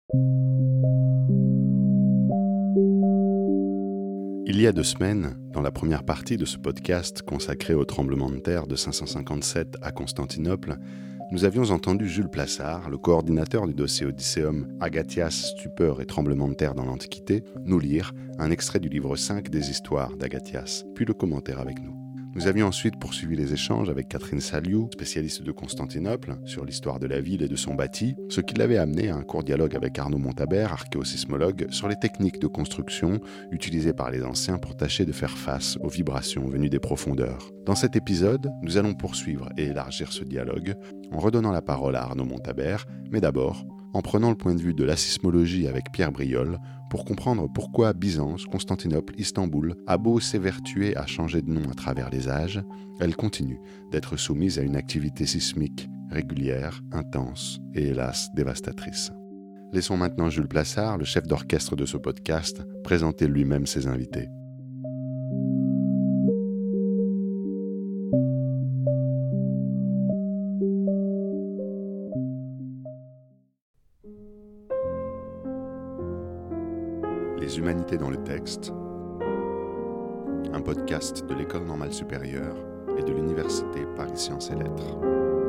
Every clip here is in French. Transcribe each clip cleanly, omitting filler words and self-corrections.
Il y a 2 semaines, dans la première partie de ce podcast consacré au tremblement de terre de 557 à Constantinople, nous avions entendu Jules Plassard, le coordinateur du dossier Odysseum Agathias, stupeur et tremblement de terre dans l'Antiquité, nous lire un extrait du livre 5 des histoires d'Agathias, puis le commentaire avec nous. Nous avions ensuite poursuivi les échanges avec Catherine Saliou, spécialiste de Constantinople, sur l'histoire de la ville et de son bâti, ce qui l'avait amené à un court dialogue avec Arnaud Montabert, archéosismologue, sur les techniques de construction utilisées par les anciens pour tâcher de faire face aux vibrations venues des profondeurs. Dans cet épisode, nous allons poursuivre et élargir ce dialogue en redonnant la parole à Arnaud Montabert, mais d'abord en prenant le point de vue de la sismologie avec Pierre Briol pour comprendre pourquoi Byzance, Constantinople, Istanbul a beau s'évertuer à changer de nom à travers les âges, elle continue d'être soumise à une activité sismique régulière, intense et hélas dévastatrice. Laissons maintenant Jules Plassard, le chef d'orchestre de ce podcast, présenter lui-même ses invités. Les humanités dans le texte, un podcast de l'École normale supérieure et de l'Université Paris Sciences et Lettres.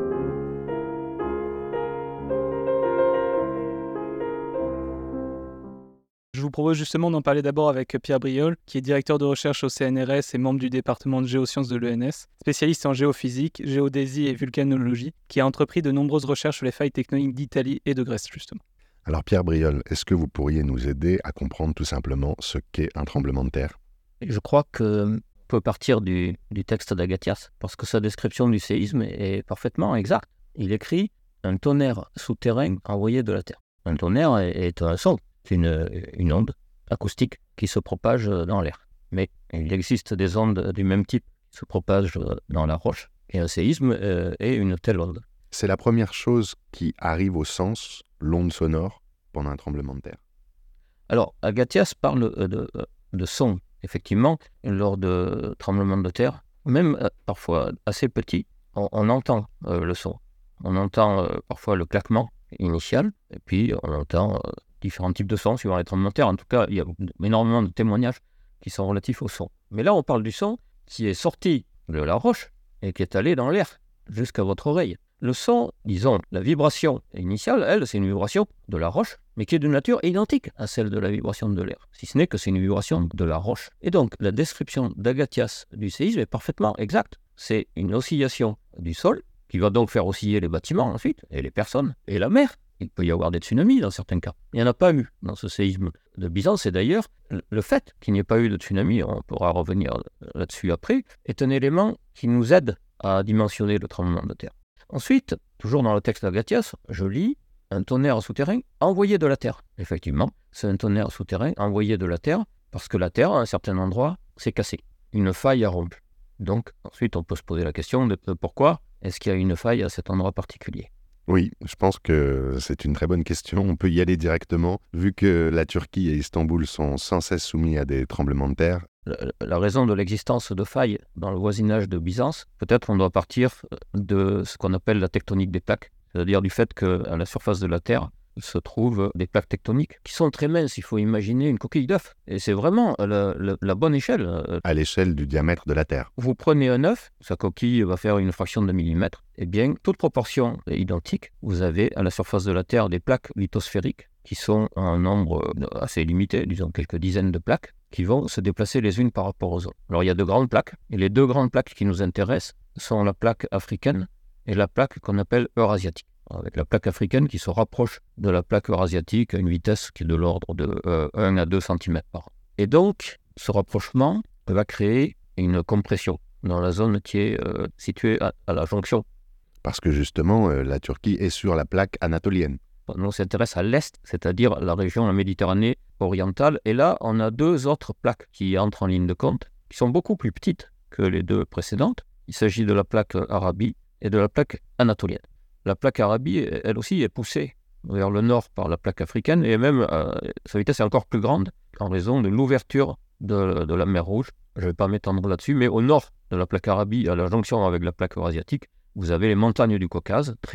Je vous propose justement d'en parler d'abord avec Pierre Briol, qui est directeur de recherche au CNRS et membre du département de géosciences de l'ENS, spécialiste en géophysique, géodésie et vulcanologie, qui a entrepris de nombreuses recherches sur les failles tectoniques d'Italie et de Grèce justement. Alors Pierre Briol, est-ce que vous pourriez nous aider à comprendre tout simplement ce qu'est un tremblement de terre ? Je crois qu'on peut partir du texte d'Agathias, parce que sa description du séisme est parfaitement exacte. Il écrit « un tonnerre souterrain envoyé de la terre ». Un tonnerre est un son, c'est une onde acoustique qui se propage dans l'air. Mais il existe des ondes du même type qui se propagent dans la roche, et un séisme est une telle onde. C'est la première chose qui arrive au sens, l'onde sonore, pendant un tremblement de terre. Alors, Agathias parle de son, effectivement, lors de tremblements de terre, même parfois assez petits, on entend le son. On entend parfois le claquement initial, et puis on entend différents types de sons suivant les tremblements de terre. En tout cas, il y a énormément de témoignages qui sont relatifs au son. Mais là, on parle du son qui est sorti de la roche et qui est allé dans l'air jusqu'à votre oreille. Le son, disons, la vibration initiale, elle, c'est une vibration de la roche, mais qui est de nature identique à celle de la vibration de l'air, si ce n'est que c'est une vibration de la roche. Et donc, la description d'Agathias du séisme est parfaitement exacte. C'est une oscillation du sol, qui va donc faire osciller les bâtiments ensuite, et les personnes, et la mer. Il peut y avoir des tsunamis dans certains cas. Il n'y en a pas eu dans ce séisme de Byzance, et d'ailleurs, le fait qu'il n'y ait pas eu de tsunami, on pourra revenir là-dessus après, est un élément qui nous aide à dimensionner le tremblement de terre. Ensuite, toujours dans le texte d'Agathias, je lis « un tonnerre souterrain envoyé de la terre ». Effectivement, c'est un tonnerre souterrain envoyé de la terre parce que la terre, à un certain endroit, s'est cassée. Une faille a rompu. Donc, ensuite, on peut se poser la question de pourquoi est-ce qu'il y a une faille à cet endroit particulier. Oui, je pense que c'est une très bonne question. On peut y aller directement. Vu que la Turquie et Istanbul sont sans cesse soumis à des tremblements de terre, la raison de l'existence de failles dans le voisinage de Byzance, peut-être on doit partir de ce qu'on appelle la tectonique des plaques, c'est-à-dire du fait qu'à la surface de la Terre se trouvent des plaques tectoniques qui sont très minces. Il faut imaginer une coquille d'œuf, et c'est vraiment la bonne échelle. À l'échelle du diamètre de la Terre. Vous prenez un œuf, sa coquille va faire une fraction de millimètre, et bien, toute proportion est identique. Vous avez à la surface de la Terre des plaques lithosphériques qui sont en nombre assez limité, disons quelques dizaines de plaques, qui vont se déplacer les unes par rapport aux autres. Alors il y a de grandes plaques, et les deux grandes plaques qui nous intéressent sont la plaque africaine et la plaque qu'on appelle eurasiatique. Avec la plaque africaine qui se rapproche de la plaque eurasiatique à une vitesse qui est de l'ordre de 1 à 2 cm par an. Et donc, ce rapprochement va créer une compression dans la zone qui est située à la jonction. Parce que justement, la Turquie est sur la plaque anatolienne. On s'intéresse à l'est, c'est-à-dire la région, la Méditerranée orientale. Et là, on a deux autres plaques qui entrent en ligne de compte, qui sont beaucoup plus petites que les deux précédentes. Il s'agit de la plaque Arabie et de la plaque anatolienne. La plaque Arabie, elle aussi, est poussée vers le nord par la plaque africaine, et même sa vitesse est encore plus grande en raison de l'ouverture de la mer Rouge. Je ne vais pas m'étendre là-dessus, mais au nord de la plaque Arabie, à la jonction avec la plaque eurasiatique, vous avez les montagnes du Caucase, très hautes,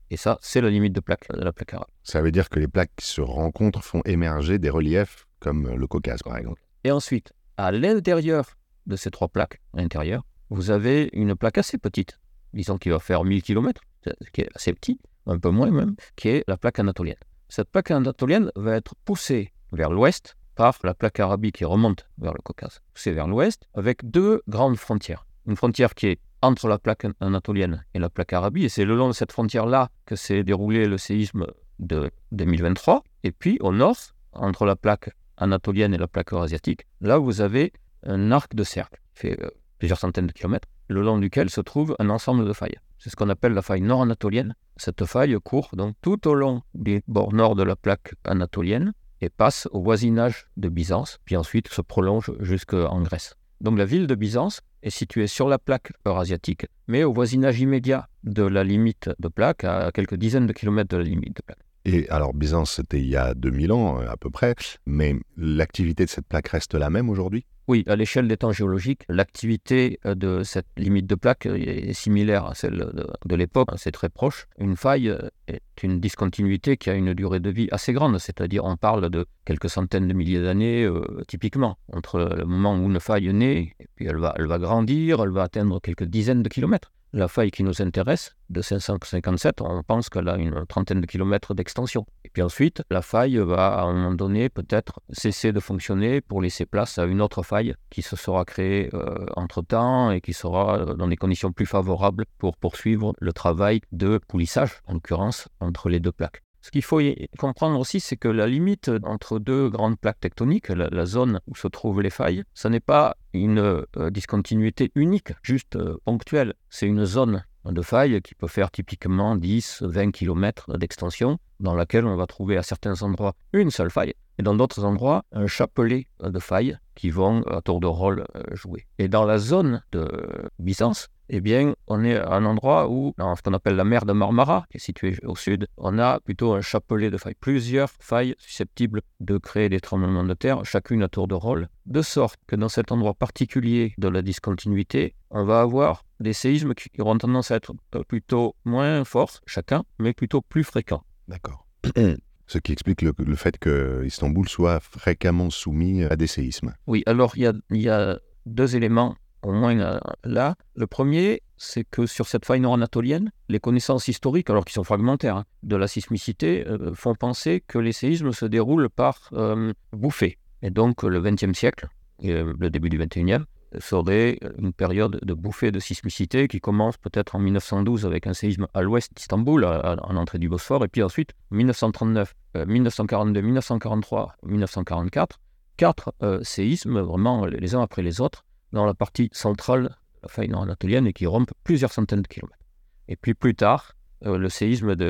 Et ça, c'est la limite de la plaque arabe. Ça veut dire que les plaques qui se rencontrent font émerger des reliefs comme le Caucase, par exemple. Et ensuite, à l'intérieur de ces 3 plaques, à l'intérieur, vous avez une plaque assez petite, disons qui va faire 1000 km, qui est assez petit, un peu moins même, qui est la plaque anatolienne. Cette plaque anatolienne va être poussée vers l'ouest par la plaque arabique qui remonte vers le Caucase. Poussée vers l'ouest avec 2 grandes frontières. Une frontière qui est entre la plaque anatolienne et la plaque arabie, et c'est le long de cette frontière-là que s'est déroulé le séisme de 2023. Et puis au nord, entre la plaque anatolienne et la plaque eurasiatique, là vous avez un arc de cercle qui fait plusieurs centaines de kilomètres, le long duquel se trouve un ensemble de failles. C'est ce qu'on appelle la faille nord-anatolienne. Cette faille court donc tout au long des bords nord de la plaque anatolienne et passe au voisinage de Byzance, puis ensuite se prolonge jusqu'en Grèce. Donc la ville de Byzance est située sur la plaque eurasiatique, mais au voisinage immédiat de la limite de plaque, à quelques dizaines de kilomètres de la limite de plaque. Et alors, Byzance, c'était il y a 2000 ans à peu près, mais l'activité de cette plaque reste la même aujourd'hui ? Oui, à l'échelle des temps géologiques, l'activité de cette limite de plaque est similaire à celle de l'époque, c'est très proche. Une faille est une discontinuité qui a une durée de vie assez grande, c'est-à-dire on parle de quelques centaines de milliers d'années typiquement, entre le moment où une faille naît, et puis elle va grandir, elle va atteindre quelques dizaines de kilomètres. La faille qui nous intéresse, de 557, on pense qu'elle a une trentaine de kilomètres d'extension. Et puis ensuite, la faille va à un moment donné peut-être cesser de fonctionner pour laisser place à une autre faille qui se sera créée entre-temps et qui sera dans des conditions plus favorables pour poursuivre le travail de poulissage, en l'occurrence, entre les 2 plaques. Ce qu'il faut comprendre aussi, c'est que la limite entre 2 grandes plaques tectoniques, la zone où se trouvent les failles, ce n'est pas une discontinuité unique, juste ponctuelle. C'est une zone de faille qui peut faire typiquement 10-20 km d'extension, dans laquelle on va trouver à certains endroits une seule faille, et dans d'autres endroits un chapelet de failles qui vont à tour de rôle jouer. Et dans la zone de Byzance, eh bien, on est à un endroit où, dans ce qu'on appelle la mer de Marmara, qui est située au sud, on a plutôt un chapelet de failles, plusieurs failles susceptibles de créer des tremblements de terre, chacune à tour de rôle, de sorte que dans cet endroit particulier de la discontinuité, on va avoir des séismes qui auront tendance à être plutôt moins forts, chacun, mais plutôt plus fréquents. D'accord. Ce qui explique le fait que Istanbul soit fréquemment soumis à des séismes. Oui, alors il y a 2 éléments au moins là. Le premier, c'est que sur cette faille nord-anatolienne, les connaissances historiques, alors qui sont fragmentaires, de la sismicité, font penser que les séismes se déroulent par bouffées. Et donc le XXe siècle, et le début du XXIe, serait une période de bouffée de sismicité qui commence peut-être en 1912 avec un séisme à l'ouest d'Istanbul, à l'entrée du Bosphore, et puis ensuite 1939, 1942, 1943, 1944, 4 séismes vraiment les uns après les autres dans la partie centrale de la faille nord-anatolienne et qui rompent plusieurs centaines de kilomètres. Et puis plus tard, le séisme de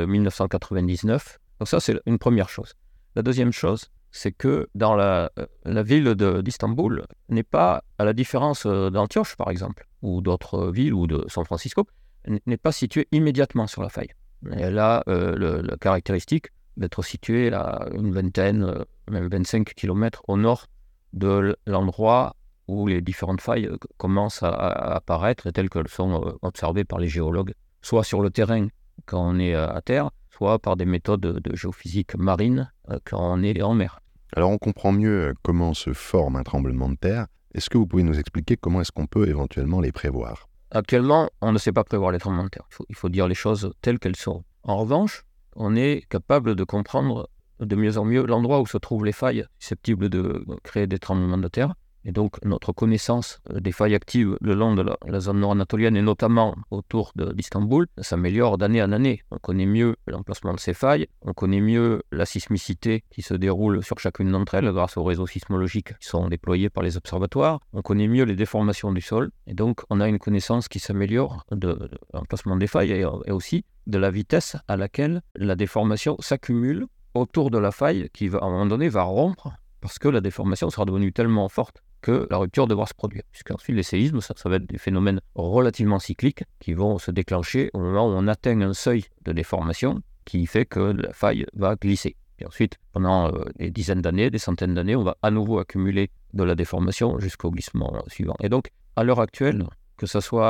1999. Donc ça, c'est une première chose. La deuxième chose, c'est que dans la ville d'Istanbul n'est pas, à la différence d'Antioche par exemple, ou d'autres villes, ou de San Francisco, n'est pas située immédiatement sur la faille. Elle a la caractéristique d'être située à une vingtaine, même 25 km au nord de l'endroit où les différentes failles commencent à apparaître, telles qu'elles sont observées par les géologues, soit sur le terrain quand on est à terre, soit par des méthodes de géophysique marine quand on est en mer. Alors on comprend mieux comment se forme un tremblement de terre. Est-ce que vous pouvez nous expliquer comment est-ce qu'on peut éventuellement les prévoir ? Actuellement, on ne sait pas prévoir les tremblements de terre. Il faut dire les choses telles qu'elles sont. En revanche, on est capable de comprendre de mieux en mieux l'endroit où se trouvent les failles susceptibles de créer des tremblements de terre. Et donc, notre connaissance des failles actives le long de la zone nord-anatolienne et notamment autour d'Istanbul s'améliore d'année en année. On connaît mieux l'emplacement de ces failles, on connaît mieux la sismicité qui se déroule sur chacune d'entre elles grâce aux réseaux sismologiques qui sont déployés par les observatoires, on connaît mieux les déformations du sol et donc on a une connaissance qui s'améliore de l'emplacement des failles et aussi de la vitesse à laquelle la déformation s'accumule autour de la faille qui, à un moment donné, va rompre parce que la déformation sera devenue tellement forte que la rupture devra se produire. Puisqu'ensuite, les séismes, ça va être des phénomènes relativement cycliques qui vont se déclencher au moment où on atteint un seuil de déformation qui fait que la faille va glisser. Et ensuite, pendant des dizaines d'années, des centaines d'années, on va à nouveau accumuler de la déformation jusqu'au glissement suivant. Et donc, à l'heure actuelle, que ce soit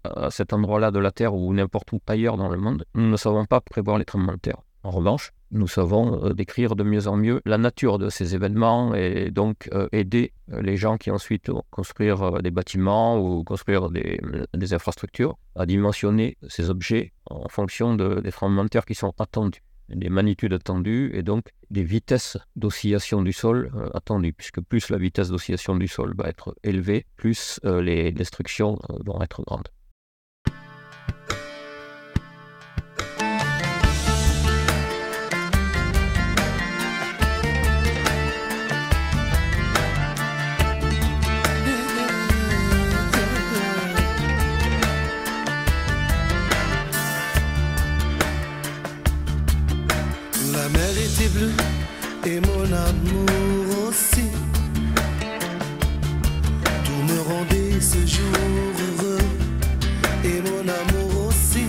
à cet endroit-là de la Terre ou n'importe où ailleurs dans le monde, nous ne savons pas prévoir les tremblements de terre. En revanche, nous savons décrire de mieux en mieux la nature de ces événements et donc aider les gens qui ensuite vont construire des bâtiments ou construire des infrastructures à dimensionner ces objets en fonction des tremblements de terre qui sont attendus, des magnitudes attendues et donc des vitesses d'oscillation du sol attendues, puisque plus la vitesse d'oscillation du sol va être élevée, plus les destructions vont être grandes. La mer était bleue et mon amour aussi. Tout me rendait ce jour heureux et mon amour aussi.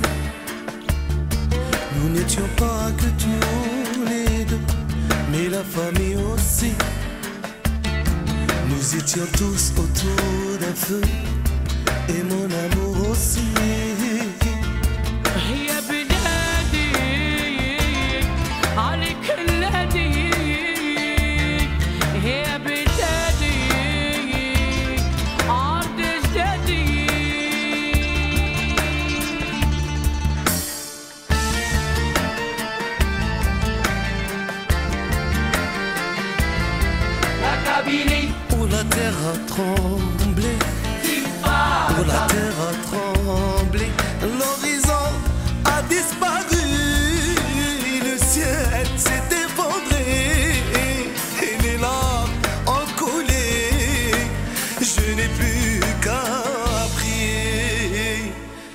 Nous n'étions pas que tous les deux, mais la famille aussi. Nous étions tous autour d'un feu et mon amour aussi. Où la terre a tremblé, où la terre a tremblé, l'horizon a disparu, le ciel s'est effondré, et les larmes ont coulé, je n'ai plus qu'à prier.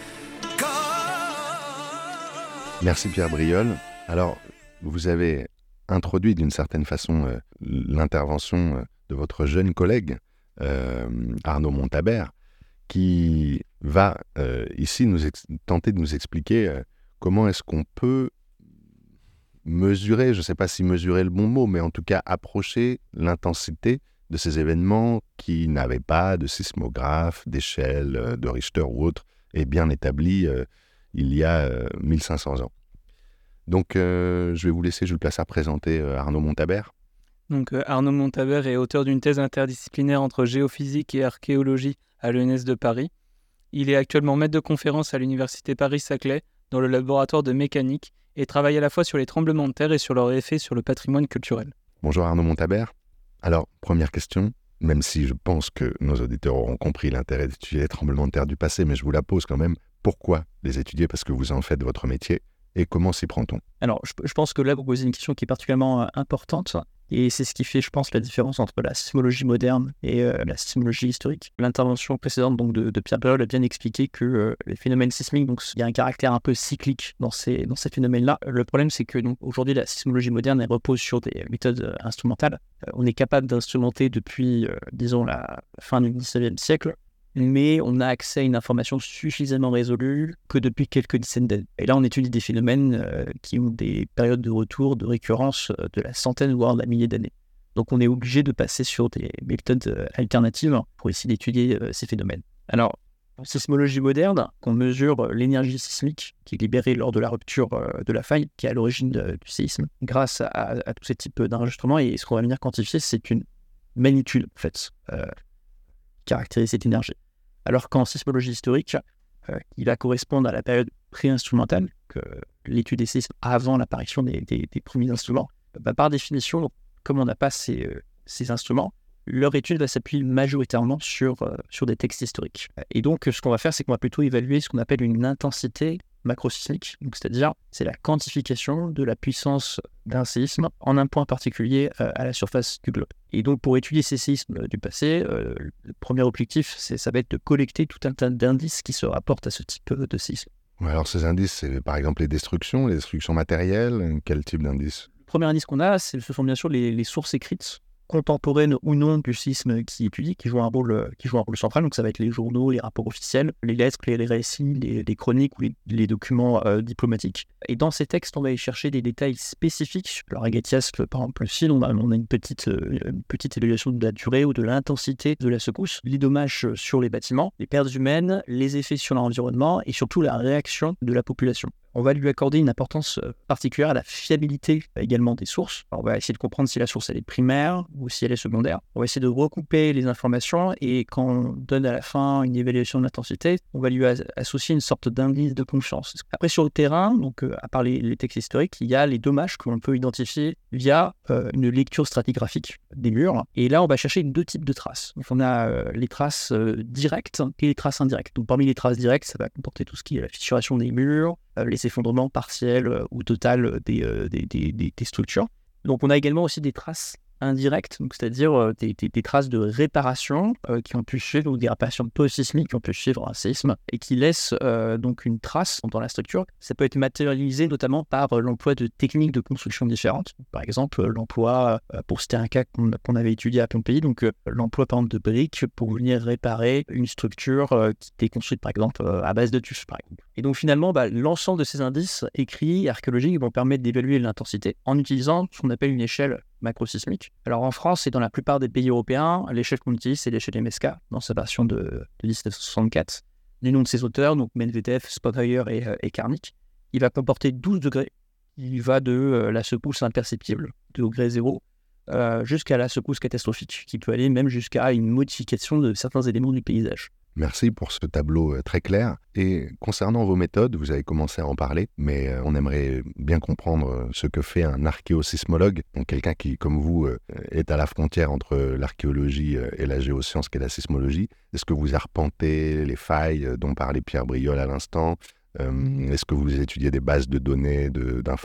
Merci Pierre Briol. Alors, vous avez introduit d'une certaine façon l'intervention de votre jeune collègue, Arnaud Montabert, qui va ici tenter de nous expliquer comment est-ce qu'on peut mesurer, je ne sais pas si mesurer le bon mot, mais en tout cas approcher l'intensité de ces événements qui n'avaient pas de sismographe, d'échelle, de Richter ou autre, et bien établi il y a 1500 ans. Donc, je vais vous laisser, Jules Plassard, présenter Arnaud Montabert. Donc, Arnaud Montabert est auteur d'une thèse interdisciplinaire entre géophysique et archéologie à l'ENS de Paris. Il est actuellement maître de conférence à l'Université Paris-Saclay dans le laboratoire de mécanique et travaille à la fois sur les tremblements de terre et sur leur effet sur le patrimoine culturel. Bonjour Arnaud Montabert. Alors, première question, même si je pense que nos auditeurs auront compris l'intérêt d'étudier les tremblements de terre du passé, mais je vous la pose quand même. Pourquoi les étudier? Parce que vous en faites votre métier. Et comment s'y prend-on? Alors, je pense que là, vous posez une question qui est particulièrement importante. Et c'est ce qui fait, je pense, la différence entre la sismologie moderne et la sismologie historique. L'intervention précédente donc, de Pierre Briol a bien expliqué que les phénomènes sismiques, donc, il y a un caractère un peu cyclique dans ces phénomènes-là. Le problème, c'est que donc, aujourd'hui, la sismologie moderne, elle repose sur des méthodes instrumentales. On est capable d'instrumenter depuis, disons, la fin du XIXe siècle, mais on n'a accès à une information suffisamment résolue que depuis quelques dizaines d'années. Et là, on étudie des phénomènes qui ont des périodes de retour, de récurrence de la centaine, voire de la millier d'années. Donc, on est obligé de passer sur des méthodes alternatives pour essayer d'étudier ces phénomènes. Alors, en sismologie moderne, on mesure l'énergie sismique qui est libérée lors de la rupture de la faille, qui est à l'origine du séisme, grâce à tous ces types d'enregistrements. Et ce qu'on va venir quantifier, c'est une magnitude, en fait, caractérise cette énergie. Alors qu'en sismologie historique, il va correspondre à la période pré-instrumentale, que l'étude des séismes avant l'apparition des premiers instruments. Par définition, comme on n'a pas ces instruments, leur étude va s'appuyer majoritairement sur des textes historiques. Et donc, ce qu'on va faire, c'est qu'on va plutôt évaluer ce qu'on appelle une intensité macrosismique, donc c'est-à-dire c'est la quantification de la puissance d'un séisme en un point particulier à la surface du globe. Et donc pour étudier ces séismes du passé, le premier objectif, ça va être de collecter tout un tas d'indices qui se rapportent à ce type de séisme. Ouais, alors ces indices, c'est par exemple les destructions matérielles, quel type d'indices? Le premier indice qu'on a, ce sont bien sûr les sources écrites contemporaine ou non du séisme qui étudie, qui joue un rôle central. Donc ça va être les journaux, les rapports officiels, les lettres, les récits, les chroniques ou les documents diplomatiques. Et dans ces textes, on va y chercher des détails spécifiques. Alors Agatias, par exemple, le on a une petite évaluation de la durée ou de l'intensité de la secousse, les dommages sur les bâtiments, les pertes humaines, les effets sur l'environnement et surtout la réaction de la population. On va lui accorder une importance particulière à la fiabilité également des sources. Alors, on va essayer de comprendre si la source elle est primaire ou si elle est secondaire. On va essayer de recouper les informations et quand on donne à la fin une évaluation de l'intensité, on va lui associer une sorte d'indice de confiance. Après sur le terrain, donc à part les textes historiques, il y a les dommages que l'on peut identifier via une lecture stratigraphique des murs. Et là, on va chercher deux types de traces. Donc on a les traces directes et les traces indirectes. Donc parmi les traces directes, ça va comporter tout ce qui est la fissuration des murs, les effondrements partiels ou total des structures. Donc on a également aussi des traces indirectes, donc c'est-à-dire des traces de réparation qui ont pu suivre, ou des réparations post-sismiques qui ont pu suivre un séisme et qui laissent donc une trace dans la structure. Ça peut être matérialisé notamment par l'emploi de techniques de construction différentes. Par exemple, l'emploi, pour citer un cas qu'on avait étudié à Pompéi, donc l'emploi par exemple de briques pour venir réparer une structure qui était construite par exemple à base de tuf, par exemple. Et donc finalement, l'ensemble de ces indices écrits archéologiques vont permettre d'évaluer l'intensité en utilisant ce qu'on appelle une échelle macrosismique. Alors en France et dans la plupart des pays européens, l'échelle qu'on utilise, c'est l'échelle MSK, dans sa version de 1964, du nom de ses auteurs, donc Medvedev, Spottheuer et Karnik. Il va comporter 12 degrés. Il va de la secousse imperceptible, de degré 0, jusqu'à la secousse catastrophique, qui peut aller même jusqu'à une modification de certains éléments du paysage. Merci pour ce tableau très clair. Et concernant vos méthodes, vous avez commencé à en parler, mais on aimerait bien comprendre ce que fait un archéosismologue, donc quelqu'un qui, comme vous, est à la frontière entre l'archéologie et la géoscience qu'est la sismologie. Est-ce que vous arpentez les failles dont parlait Pierre Briol à l'instant ? Est-ce que vous étudiez des bases de données, d'informations ?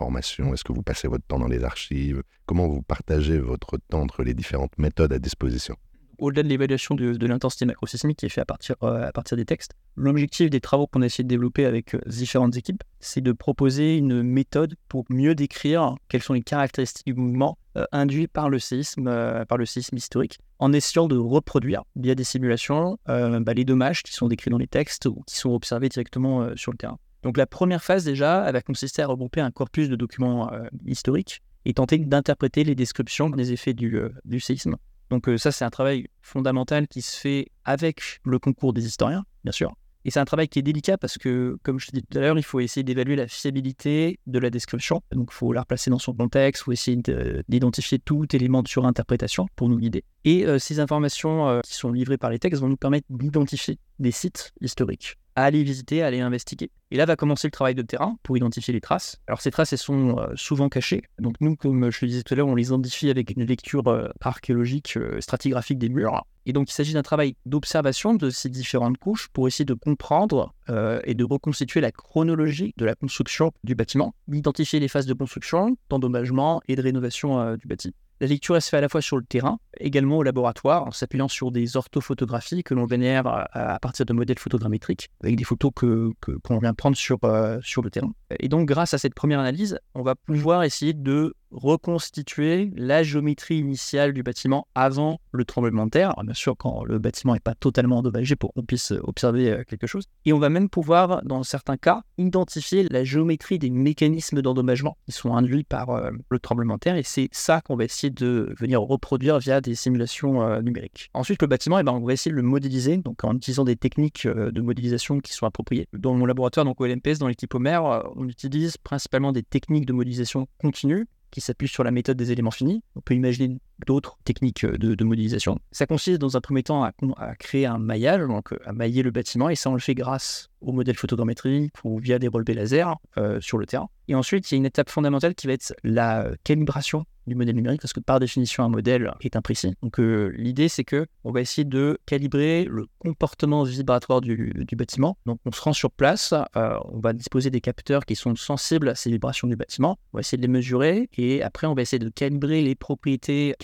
Est-ce que vous passez votre temps dans les archives ? Comment vous partagez votre temps entre les différentes méthodes à disposition ? Au-delà de l'évaluation de l'intensité macrosismique qui est fait à partir des textes, l'objectif des travaux qu'on a essayé de développer avec différentes équipes, c'est de proposer une méthode pour mieux décrire quelles sont les caractéristiques du mouvement induit par le séisme historique, en essayant de reproduire via des simulations les dommages qui sont décrits dans les textes ou qui sont observés directement sur le terrain. Donc la première phase déjà, elle va consister à regrouper un corpus de documents historiques et tenter d'interpréter les descriptions des effets du séisme. Donc ça, c'est un travail fondamental qui se fait avec le concours des historiens, bien sûr. Et c'est un travail qui est délicat parce que, comme je te disais tout à l'heure, il faut essayer d'évaluer la fiabilité de la description. Donc il faut la replacer dans son contexte, il faut essayer d'identifier tout élément de surinterprétation pour nous guider. Et ces informations qui sont livrées par les textes vont nous permettre d'identifier des sites historiques, à aller visiter, à aller investiguer. Et là va commencer le travail de terrain pour identifier les traces. Alors ces traces, elles sont souvent cachées. Donc nous, comme je le disais tout à l'heure, on les identifie avec une lecture archéologique stratigraphique des murs. Et donc il s'agit d'un travail d'observation de ces différentes couches pour essayer de comprendre et de reconstituer la chronologie de la construction du bâtiment, d'identifier les phases de construction, d'endommagement et de rénovation du bâti. La lecture, elle se fait à la fois sur le terrain, également au laboratoire, en s'appuyant sur des orthophotographies que l'on génère à partir de modèles photogrammétriques, avec des photos qu'on vient prendre sur le terrain. Et donc, grâce à cette première analyse, on va pouvoir essayer de reconstituer la géométrie initiale du bâtiment avant le tremblement de terre, bien sûr quand le bâtiment n'est pas totalement endommagé pour qu'on puisse observer quelque chose. Et on va même pouvoir, dans certains cas, identifier la géométrie des mécanismes d'endommagement qui sont induits par le tremblement de terre, et c'est ça qu'on va essayer de venir reproduire via des simulations numériques. Ensuite, le bâtiment, on va essayer de le modéliser, donc en utilisant des techniques de modélisation qui sont appropriées. Dans mon laboratoire, donc au LMPS, dans l'équipe Homer, on utilise principalement des techniques de modélisation continue qui s'appuie sur la méthode des éléments finis. On peut imaginer d'autres techniques de modélisation. Ça consiste dans un premier temps à créer un maillage, donc à mailler le bâtiment, et ça on le fait grâce au modèle photogrammétrique ou via des relevés laser sur le terrain. Et ensuite, il y a une étape fondamentale qui va être la calibration du modèle numérique, parce que par définition, un modèle est imprécis. Donc l'idée, c'est qu'on va essayer de calibrer le comportement vibratoire du bâtiment. Donc on se rend sur place, on va disposer des capteurs qui sont sensibles à ces vibrations du bâtiment, on va essayer de les mesurer, et après on va essayer de calibrer les propriétés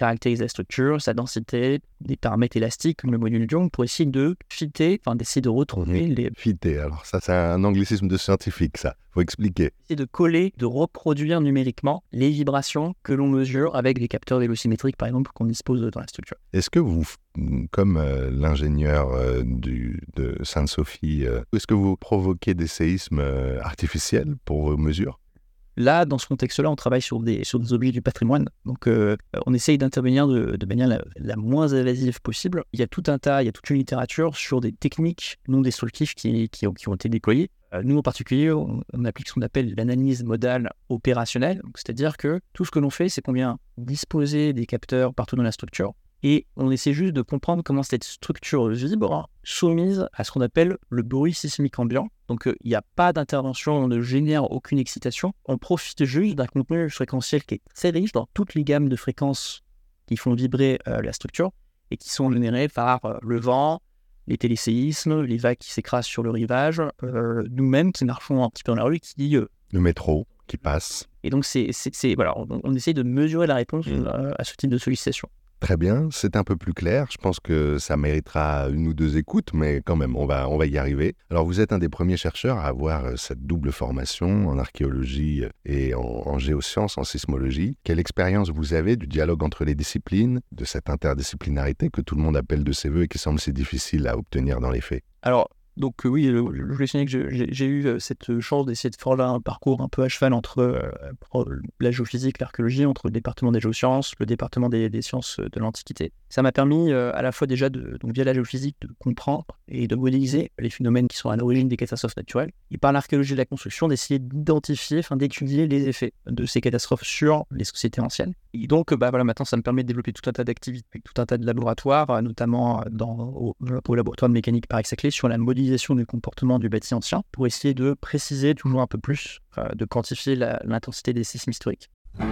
caractérise la structure, sa densité, des paramètres élastiques comme le module Young pour essayer de d'essayer de retrouver Fitter, alors ça c'est un anglicisme de scientifique, ça, faut expliquer. essayer de coller, de reproduire numériquement les vibrations que l'on mesure avec les capteurs vélocimétriques par exemple qu'on dispose dans la structure. Est-ce que vous, comme l'ingénieur de Sainte-Sophie, est-ce que vous provoquez des séismes artificiels pour vos mesures? Là, dans ce contexte-là, on travaille sur des objets du patrimoine. Donc, on essaye d'intervenir de manière la moins invasive possible. Il y a toute une littérature sur des techniques non destructives qui ont été déployées. Nous, en particulier, on applique ce qu'on appelle l'analyse modale opérationnelle. Donc, c'est-à-dire que tout ce que l'on fait, c'est qu'on vient disposer des capteurs partout dans la structure. Et on essaie juste de comprendre comment cette structure vibre soumise à ce qu'on appelle le bruit sismique ambiant. Donc, il n'y a pas d'intervention, on ne génère aucune excitation. On profite juste d'un contenu fréquentiel qui est très riche dans toutes les gammes de fréquences qui font vibrer la structure et qui sont générées par le vent, les téléséismes, les vagues qui s'écrasent sur le rivage, nous-mêmes qui marchons un petit peu dans la rue, Le métro qui passe. Et donc, voilà, on essaie de mesurer la réponse à ce type de sollicitation. Très bien, c'est un peu plus clair. Je pense que ça méritera 1 ou 2 écoutes, mais quand même, on va y arriver. Alors, vous êtes un des premiers chercheurs à avoir cette double formation en archéologie et en géosciences, en sismologie. Quelle expérience vous avez du dialogue entre les disciplines, de cette interdisciplinarité que tout le monde appelle de ses voeux et qui semble si difficile à obtenir dans les faits? Alors, donc oui, je voulais signaler que j'ai eu cette chance d'essayer de faire là un parcours un peu à cheval entre la géophysique, l'archéologie, entre le département des géosciences, le département des sciences de l'Antiquité. Ça m'a permis à la fois déjà, donc via la géophysique, de comprendre et de modéliser les phénomènes qui sont à l'origine des catastrophes naturelles, et par l'archéologie de la construction, d'essayer d'identifier, d'étudier les effets de ces catastrophes sur les sociétés anciennes. Et donc, maintenant, ça me permet de développer tout un tas d'activités, tout un tas de laboratoires, notamment au laboratoire de mécanique Paris-Saclay, sur la modélisation du comportement du bâti ancien, pour essayer de préciser toujours un peu plus, de quantifier l'intensité des séismes historiques.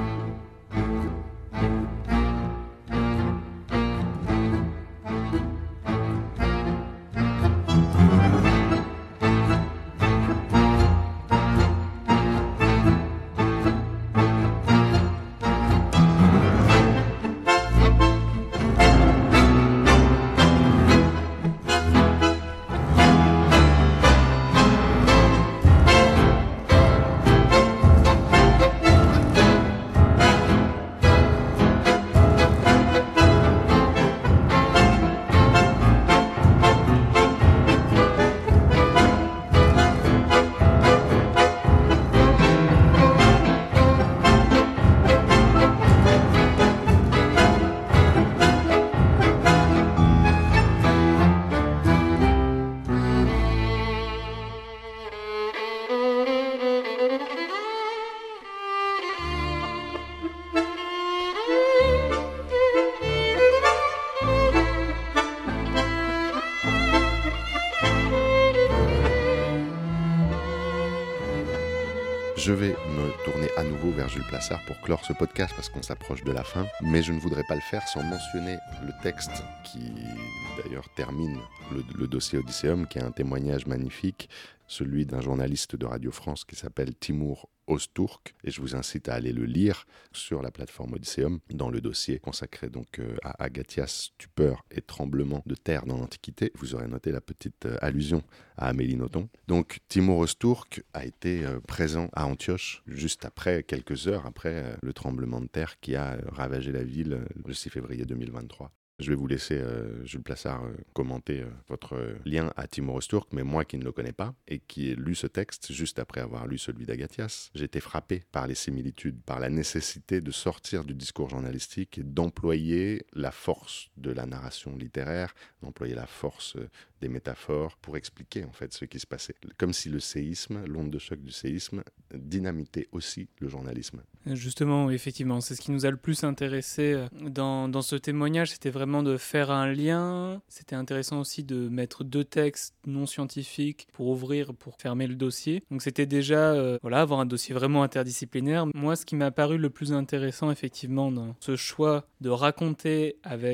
Je vais me tourner à nouveau vers Jules Plassard pour clore ce podcast parce qu'on s'approche de la fin, mais je ne voudrais pas le faire sans mentionner le texte qui d'ailleurs termine le dossier Odysseum, qui est un témoignage magnifique, celui d'un journaliste de Radio France qui s'appelle Timur Öztürk, et je vous incite à aller le lire sur la plateforme Odysseum dans le dossier consacré donc à Agathias, stupeur et tremblement de terre dans l'Antiquité. Vous aurez noté la petite allusion à Amélie Nothomb. Donc Timur Öztürk a été présent à Antioche juste après, quelques heures après le tremblement de terre qui a ravagé la ville le 6 février 2023. Je vais vous laisser, Jules Plassard, commenter votre lien à Timur Öztürk, mais moi qui ne le connais pas et qui ai lu ce texte juste après avoir lu celui d'Agathias, j'ai été frappé par les similitudes, par la nécessité de sortir du discours journalistique et d'employer la force de la narration littéraire, d'employer la force des métaphores pour expliquer en fait ce qui se passait. Comme si le séisme, l'onde de choc du séisme, dynamitait aussi le journalisme. Justement, effectivement, c'est ce qui nous a le plus intéressé dans ce témoignage, c'était vraiment de faire un lien. C'était intéressant aussi de mettre 2 textes non scientifiques pour fermer le dossier. Donc c'était déjà, avoir un dossier vraiment interdisciplinaire. Moi, ce qui m'a paru le plus intéressant, effectivement, dans ce choix de raconter avec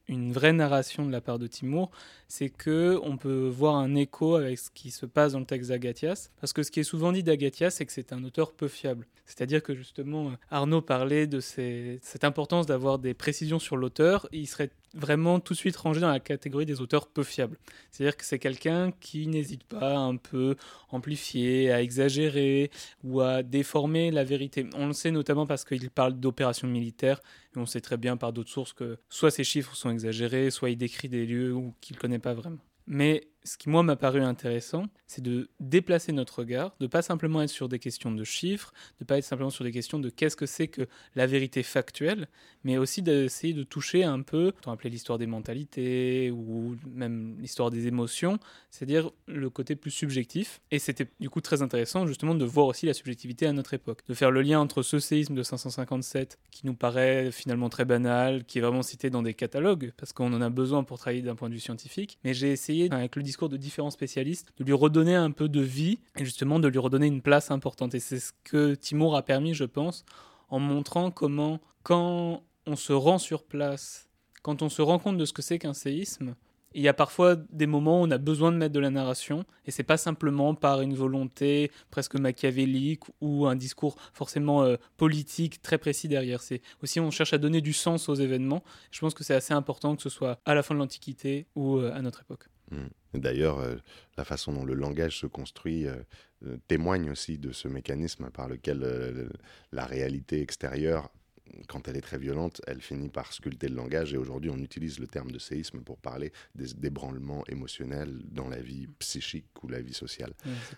une vraie narration de la part de Timur, c'est qu'on peut voir un écho avec ce qui se passe dans le texte d'Agathias, parce que ce qui est souvent dit d'Agathias, c'est que c'est un auteur peu fiable. C'est-à-dire que justement, Arnaud parlait de cette importance d'avoir des précisions sur l'auteur, il serait vraiment tout de suite rangé dans la catégorie des auteurs peu fiables. C'est-à-dire que c'est quelqu'un qui n'hésite pas à un peu amplifier, à exagérer ou à déformer la vérité. On le sait notamment parce qu'il parle d'opérations militaires, et on sait très bien par d'autres sources que soit ces chiffres sont exagérés, soit il décrit des lieux qu'il ne connaît pas vraiment. Mais ce qui, moi, m'a paru intéressant, c'est de déplacer notre regard, de ne pas simplement être sur des questions de chiffres, de ne pas être simplement sur des questions de qu'est-ce que c'est que la vérité factuelle, mais aussi d'essayer de toucher un peu, on appelait l'histoire des mentalités, ou même l'histoire des émotions, c'est-à-dire le côté plus subjectif. Et c'était du coup très intéressant, justement, de voir aussi la subjectivité à notre époque, de faire le lien entre ce séisme de 557, qui nous paraît finalement très banal, qui est vraiment cité dans des catalogues, parce qu'on en a besoin pour travailler d'un point de vue scientifique, mais j'ai essayé, avec le discours de différents spécialistes, de lui redonner un peu de vie et justement de lui redonner une place importante. Et c'est ce que Timur a permis, je pense, en montrant comment, quand on se rend sur place, quand on se rend compte de ce que c'est qu'un séisme, il y a parfois des moments où on a besoin de mettre de la narration, et c'est pas simplement par une volonté presque machiavélique ou un discours forcément politique très précis derrière. C'est aussi on cherche à donner du sens aux événements. Je pense que c'est assez important que ce soit à la fin de l'Antiquité ou à notre époque. D'ailleurs, la façon dont le langage se construit témoigne aussi de ce mécanisme par lequel la réalité extérieure, quand elle est très violente, elle finit par sculpter le langage. Et aujourd'hui, on utilise le terme de séisme pour parler des ébranlements émotionnels dans la vie psychique ou la vie sociale.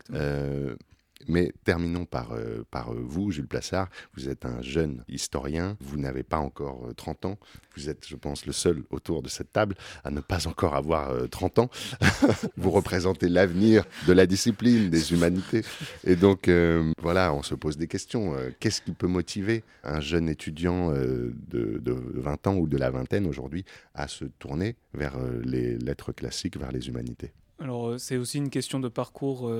Mais terminons par vous, Jules Plassard. Vous êtes un jeune historien, vous n'avez pas encore 30 ans. Vous êtes, je pense, le seul autour de cette table à ne pas encore avoir 30 ans. Vous représentez l'avenir de la discipline, des humanités. Et donc, voilà, on se pose des questions. Qu'est-ce qui peut motiver un jeune étudiant de 20 ans ou de la vingtaine aujourd'hui à se tourner vers les lettres classiques, vers les humanités ? Alors, c'est aussi une question de parcours.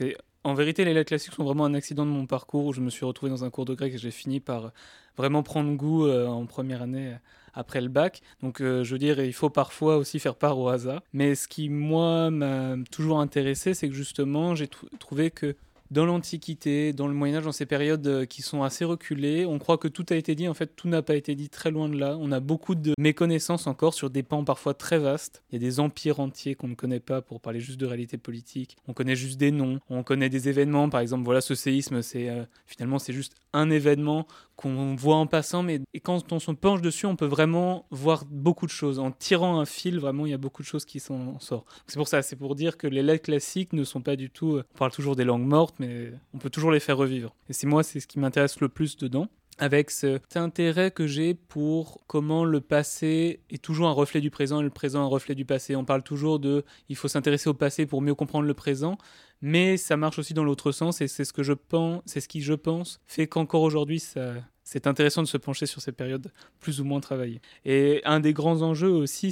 En vérité, les lettres classiques sont vraiment un accident de mon parcours où je me suis retrouvé dans un cours de grec et j'ai fini par vraiment prendre goût en première année après le bac. Donc, je veux dire, il faut parfois aussi faire part au hasard. Mais ce qui, moi, m'a toujours intéressé, c'est que justement, j'ai trouvé que dans l'Antiquité, dans le Moyen-Âge, dans ces périodes qui sont assez reculées, on croit que tout a été dit. En fait, tout n'a pas été dit, très loin de là. On a beaucoup de méconnaissances encore sur des pans parfois très vastes. Il y a des empires entiers qu'on ne connaît pas pour parler juste de réalité politique. On connaît juste des noms, on connaît des événements. Par exemple, voilà, ce séisme, finalement, c'est juste un événement qu'on voit en passant, mais quand on se penche dessus, on peut vraiment voir beaucoup de choses. En tirant un fil, vraiment, il y a beaucoup de choses qui s'en sortent. C'est pour ça, c'est pour dire que les lettres classiques ne sont pas du tout... On parle toujours des langues mortes, mais on peut toujours les faire revivre. Et c'est ce qui m'intéresse le plus dedans, avec cet intérêt que j'ai pour comment le passé est toujours un reflet du présent et le présent un reflet du passé. On parle toujours il faut s'intéresser au passé pour mieux comprendre le présent, mais ça marche aussi dans l'autre sens, et c'est ce qui, je pense, fait qu'encore aujourd'hui, c'est intéressant de se pencher sur ces périodes plus ou moins travaillées. Et un des grands enjeux aussi,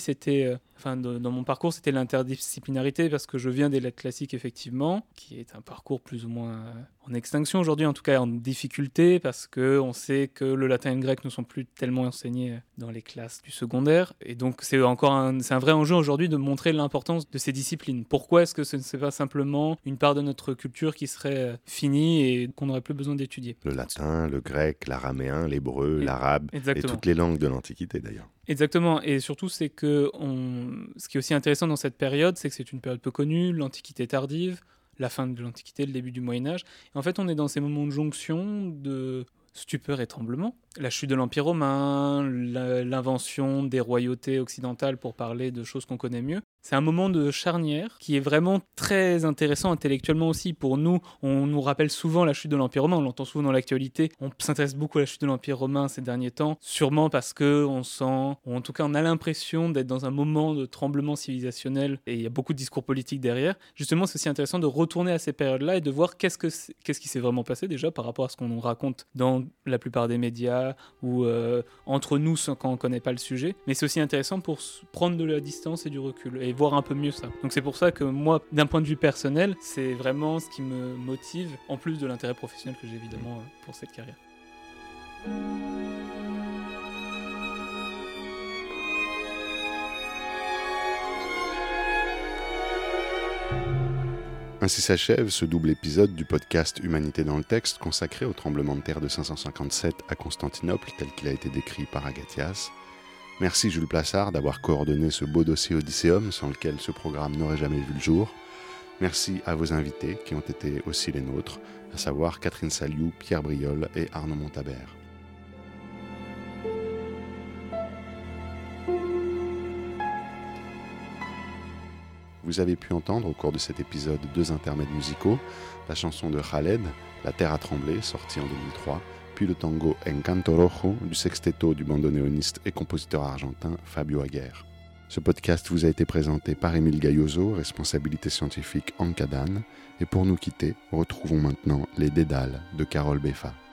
dans mon parcours, c'était l'interdisciplinarité, parce que je viens des lettres classiques, effectivement, qui est un parcours plus ou moins en extinction aujourd'hui, en tout cas en difficulté, parce qu'on sait que le latin et le grec ne sont plus tellement enseignés dans les classes du secondaire. Et donc, c'est un vrai enjeu aujourd'hui de montrer l'importance de ces disciplines. Pourquoi est-ce que ce n'est pas simplement une part de notre culture qui serait finie et qu'on n'aurait plus besoin d'étudier ? Le latin, le grec, l'araméen, l'hébreu, l'arabe, exactement. Et toutes les langues de l'Antiquité d'ailleurs. Exactement, et surtout c'est que ce qui est aussi intéressant dans cette période, c'est que c'est une période peu connue, l'Antiquité tardive, la fin de l'Antiquité, le début du Moyen-Âge. Et en fait, on est dans ces moments de jonction, de stupeur et tremblement. La chute de l'Empire romain, l'invention des royautés occidentales pour parler de choses qu'on connaît mieux. C'est un moment de charnière qui est vraiment très intéressant intellectuellement aussi. Pour nous, on nous rappelle souvent la chute de l'Empire romain, on l'entend souvent dans l'actualité. On s'intéresse beaucoup à la chute de l'Empire romain ces derniers temps, sûrement parce qu'on sent, ou en tout cas on a l'impression d'être dans un moment de tremblement civilisationnel, et il y a beaucoup de discours politiques derrière. Justement, c'est aussi intéressant de retourner à ces périodes-là et de voir qu'est-ce qui s'est vraiment passé déjà par rapport à ce qu'on nous raconte dans la plupart des médias, ou entre nous quand on ne connaît pas le sujet. Mais c'est aussi intéressant pour prendre de la distance et du recul et voir un peu mieux ça. Donc c'est pour ça que moi, d'un point de vue personnel, c'est vraiment ce qui me motive, en plus de l'intérêt professionnel que j'ai évidemment pour cette carrière. Ainsi s'achève ce double épisode du podcast Humanité dans le texte consacré au tremblement de terre de 557 à Constantinople tel qu'il a été décrit par Agathias. Merci Jules Plassard d'avoir coordonné ce beau dossier Odysseum sans lequel ce programme n'aurait jamais vu le jour. Merci à vos invités qui ont été aussi les nôtres, à savoir Catherine Saliou, Pierre Briol et Arnaud Montabert. Vous avez pu entendre au cours de cet épisode 2 intermèdes musicaux, la chanson de Khaled, La Terre a tremblé, sortie en 2003, puis le tango Encanto Rojo du sextetto du bandoneoniste et compositeur argentin Fabio Aguirre. Ce podcast vous a été présenté par Émile Gailloso, responsabilité scientifique en Cadane, et pour nous quitter, retrouvons maintenant les Dédales de Carole Beffa.